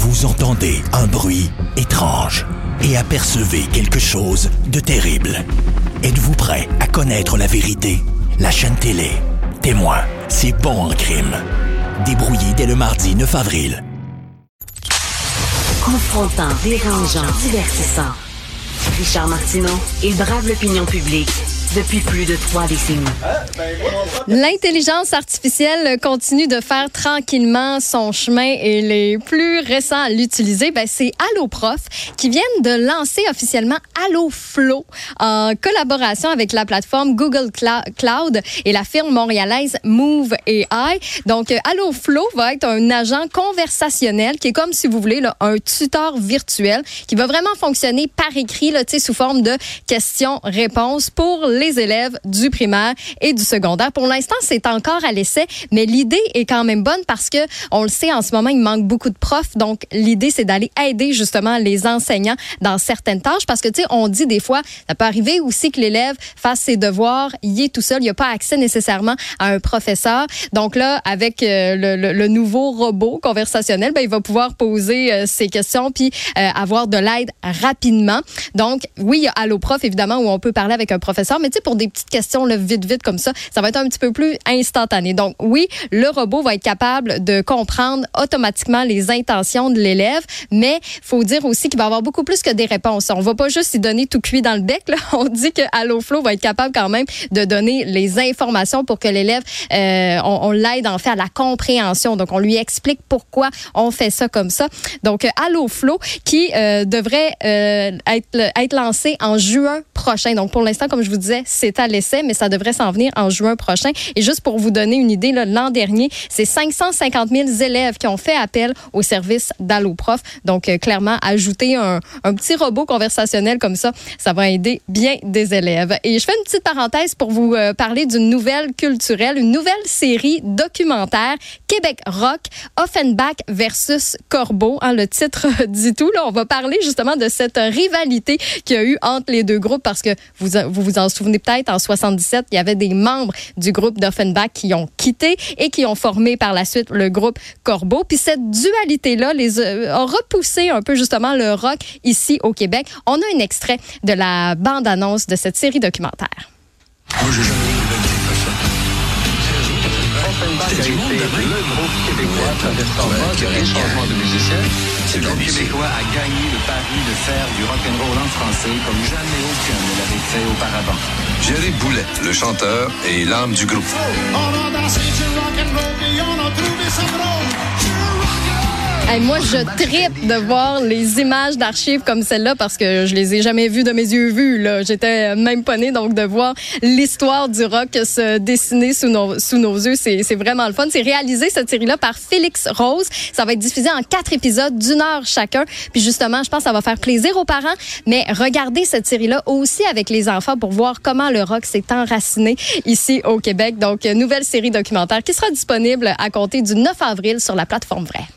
Vous entendez un bruit étrange et apercevez quelque chose de terrible. Êtes-vous prêt à connaître la vérité? La chaîne télé Témoin, c'est bon en crime. Débrouillé dès le mardi 9 avril. Confrontant, dérangeant, divertissant. Richard Martineau, il brave l'opinion publique depuis plus de 3 décennies. L'intelligence artificielle continue de faire tranquillement son chemin et les plus récents à l'utiliser, c'est AlloProf qui viennent de lancer officiellement AlloFlow en collaboration avec la plateforme Google Cloud et la firme montréalaise Move AI. Donc, AlloFlow va être un agent conversationnel qui est comme, si vous voulez, là, un tuteur virtuel qui va vraiment fonctionner par écrit là, sous forme de questions-réponses pour les élèves du primaire et du secondaire. Pour l'instant, c'est encore à l'essai, mais l'idée est quand même bonne parce que, on le sait, en ce moment, il manque beaucoup de profs. Donc, l'idée, c'est d'aller aider justement les enseignants dans certaines tâches parce que, tu sais, on dit des fois, ça peut arriver aussi que l'élève fasse ses devoirs, il est tout seul, il n'a pas accès nécessairement à un professeur. Donc là, avec le nouveau robot conversationnel, il va pouvoir poser ses questions puis avoir de l'aide rapidement. Donc, oui, il y a AlloProf, évidemment, où on peut parler avec un professeur, mais tu sais, pour des petites questions là, vite comme ça va être un petit peu plus instantané. Donc, oui, le robot va être capable de comprendre automatiquement les intentions de l'élève, mais il faut dire aussi qu'il va avoir beaucoup plus que des réponses. On ne va pas juste y donner tout cuit dans le bec. Là. On dit que AlloFlow va être capable quand même de donner les informations pour que l'élève, on l'aide en fait à la compréhension. Donc, on lui explique pourquoi on fait ça comme ça. Donc, AlloFlow qui devrait être lancé en juin prochain. Donc, pour l'instant, comme je vous disais, c'est à l'essai, mais ça devrait s'en venir en juin prochain. Et juste pour vous donner une idée, là, l'an dernier, c'est 550 000 élèves qui ont fait appel au service d'AlloProf. Donc, clairement, ajouter un petit robot conversationnel comme ça va aider bien des élèves. Et je fais une petite parenthèse pour vous parler d'une nouvelle culturelle, une nouvelle série documentaire, Québec Rock, Offenbach versus Corbeau. Hein, le titre dit tout. Là, on va parler justement de cette rivalité qu'il y a eu entre les deux groupes parce que vous en souvenez peut-être, en 77, il y avait des membres du groupe d'Offenbach qui ont quitté et qui ont formé par la suite le groupe Corbeau. Puis cette dualité-là a repoussé un peu justement le rock ici au Québec. On a un extrait de la bande-annonce de cette série documentaire. Moi, j'ai jamais vu de dire ça. Offenbach a été le groupe québécois qui a des changements de musiciens. Le groupe québécois a gagné le pari de faire du rock'n'roll en français comme jamais aucun ne l'avait fait auparavant. Jerry Boulet, le chanteur et l'âme du groupe. On a dansé du rock'n'roll et on a trouvé ça drôle. Hey, moi, je trippe de voir les images d'archives comme celle-là parce que je les ai jamais vues de mes yeux vus. Là. J'étais même pas née, donc de voir l'histoire du rock se dessiner sous nos yeux, c'est vraiment le fun. C'est réalisé, cette série-là, par Félix Rose. Ça va être diffusé en 4 épisodes d'1 heure chacun. Puis justement, je pense que ça va faire plaisir aux parents, mais regardez cette série-là aussi avec les enfants pour voir comment le rock s'est enraciné ici au Québec. Donc, nouvelle série documentaire qui sera disponible à compter du 9 avril sur la plateforme Vrai.